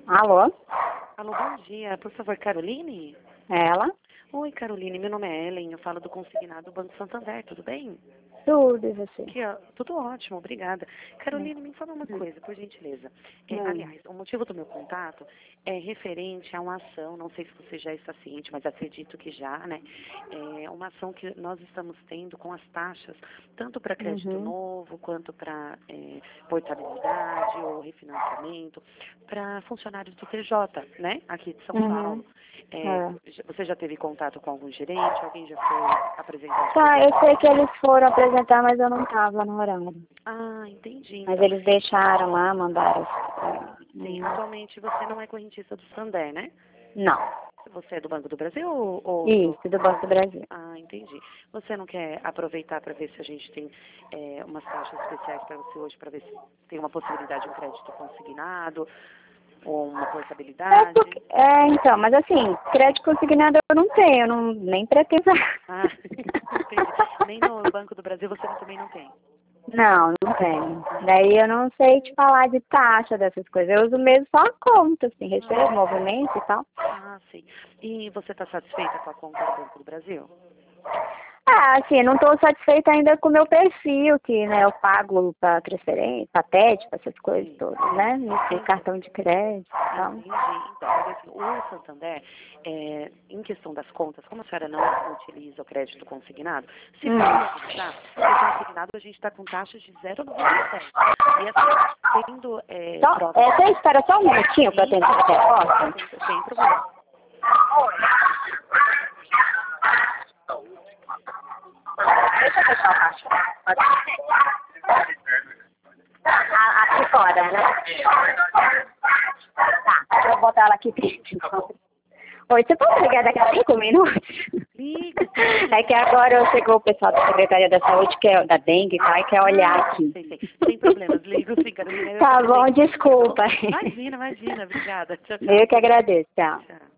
Alô? Alô, bom dia. Por favor, Caroline? Ela? Oi, Caroline. Meu nome é Ellen. Eu falo do consignado do Banco Santander. Tudo bem? Tudo, e você? Aqui, ó, tudo ótimo, obrigada. Caroline, me fala uma coisa, por gentileza. Aliás, o motivo do meu contato é referente a uma ação, não sei se você já está ciente, mas acredito que já, né? É uma ação que nós estamos tendo com as taxas, tanto para crédito novo, quanto para portabilidade ou refinanciamento, para funcionários do TJ, né? Aqui de São Paulo. Você já teve contato com algum gerente? Alguém já foi apresentar? Tá, eu sei que eles foram apresentar, mas eu não estava no horário. Ah, entendi. Mas Então, eles deixaram lá, mandaram. sim, atualmente você não é correntista do Santander, né? Não. Você é do Banco do Brasil ou Isso, do Banco do Brasil. Ah, entendi. Você não quer aproveitar para ver se a gente tem umas taxas especiais para você hoje, para ver se tem uma possibilidade de um crédito consignado ou uma portabilidade? Então, mas assim, crédito consignado eu não tenho, nem pretendo. Ah, entendi. Nem no Banco do Brasil você também não tem? Não, não tenho. Daí eu não sei te falar de taxa dessas coisas. Eu uso mesmo só a conta, assim, recebo movimento e tal. Ah, sim. E você está satisfeita com a conta do Banco do Brasil? Assim, eu não estou satisfeita ainda com o meu perfil, que, né, eu pago para transferência, para TED, para essas coisas todas, né? No cartão de crédito e tal. Entendi. Então, mas assim, o Santander, em questão das contas, como a senhora não utiliza o crédito consignado, se for utilizar, o consignado a gente está com taxas de 0,97. E assim, tendo provas... Você espera só um minutinho para atender a resposta? Sem problema. Deixa eu fechar a caixa. Aqui fora, né? Tá, deixa eu botar ela aqui dentro. Oi, você pode ligar daqui a 5 minutos? Liga. É que agora chegou o pessoal da Secretaria da Saúde, que é da dengue, e quer olhar aqui. Sem problemas, ligo sim, Carolina. Tá bom, desculpa. Imagina, obrigada. Tchau, tchau. Eu que agradeço, tchau.